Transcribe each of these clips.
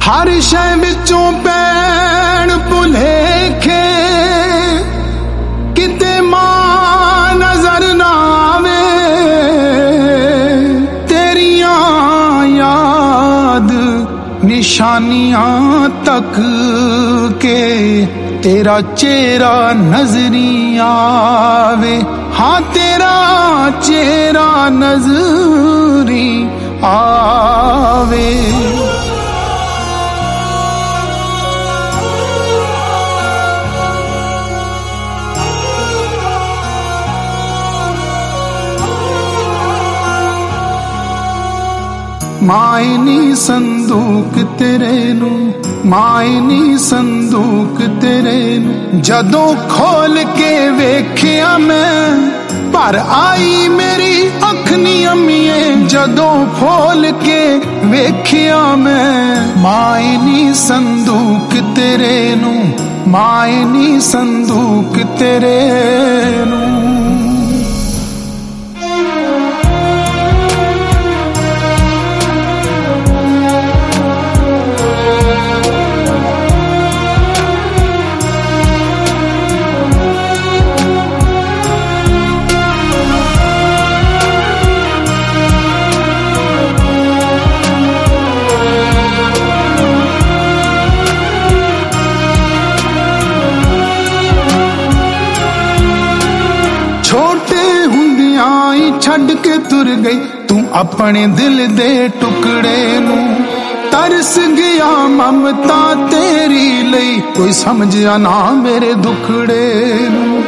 हर शय विचों पैण भुलेखे किते मां नजर ना आवे तेरियां याद निशानियां तक के तेरा चेहरा नजरी आवे हाँ तेरा चेहरा नजरी आवे। मायनी संदूक तेरे नू मायनी संदूक तेरे नू जदों खोल के वेख्या मैं पर आई मेरी अख नी अम्मीए जदों खोल के वेख्या मैं मायनी संदूक तेरे नू मायनी संदूक तेरे नू। छड़ के तुर गई तू अपने दिल दे टुकड़े नू तरस गया ममता तेरी लई कोई समझिया ना मेरे दुखड़े नू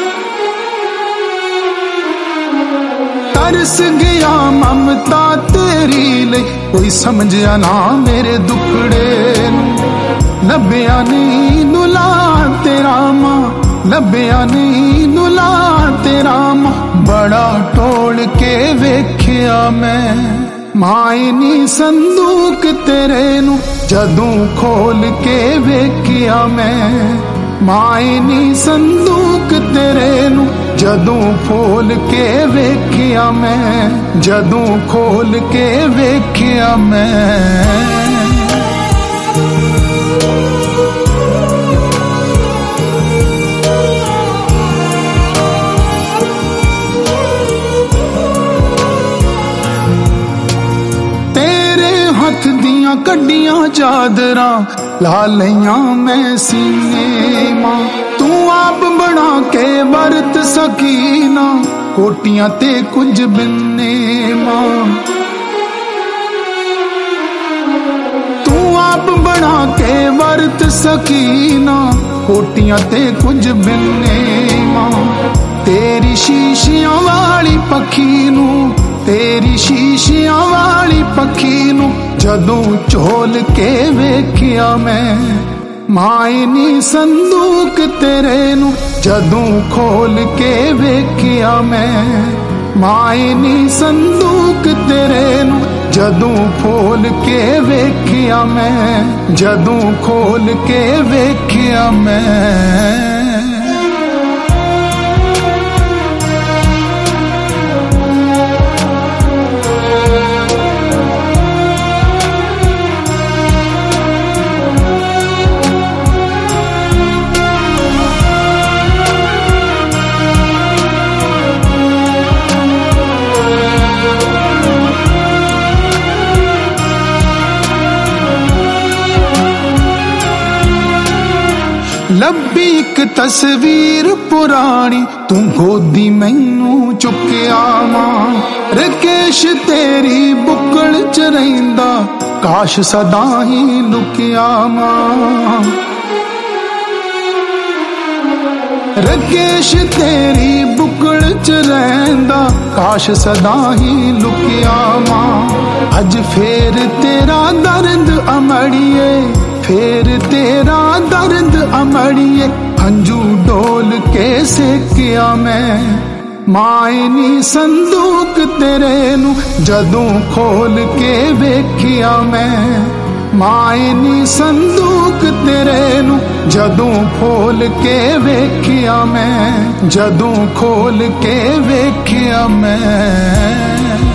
तरस गया ममता तेरी लई कोई समझिया ना मेरे दुखड़े नू लभ्या नहीं नुला तेरा मां लभ्या नहीं नुला तेरा मां बड़ा टोल के वेख्या मैं मायनी संदूक तेरे नू जदों खोल के वेख्या मैं मायनी संदूक तेरे नू जदों खोल के वेख्या मैं जदों खोल के वेख्या मैं। कड्डियां चादरा ला लिया मैं सीने मां तू आप बना के बरत सकीना कोटियां ते कुछ बिन्ने मां तू आप बना के बरत सकीना कोटियां ते कुछ बिन्ने मां तेरी शीशियां वाली पखी नू तेरी शीशियां वाली पखी नू जदों झोल के वेख्या मैं मायनी संदूक तेरे नू जदों खोल के वेख्या मैं मायनी संदूक तेरे नू जदों खोल के वेख्या मैं जदों खोल के वेख्या मैं। लब्बी एक तस्वीर पुरानी तू गोदी मैनू चुकिया मां रकेश तेरी बुकल च रहिंदा काश सदा ही लुकिया मां रकेश तेरी बुकल च रहिंदा काश सदा ही लुकिया मां अज फेर तेरा दर्द अमड़िए फेर तेरा दर्द अमड़िए हंजू डोल के सेकिया मैं मायनी संदूक तेरे नू जदों खोल के वेख्या मैं मायनी संदूक तेरे नू जदों खोल के वेख्या मैं जदों खोल के वेख्या मैं।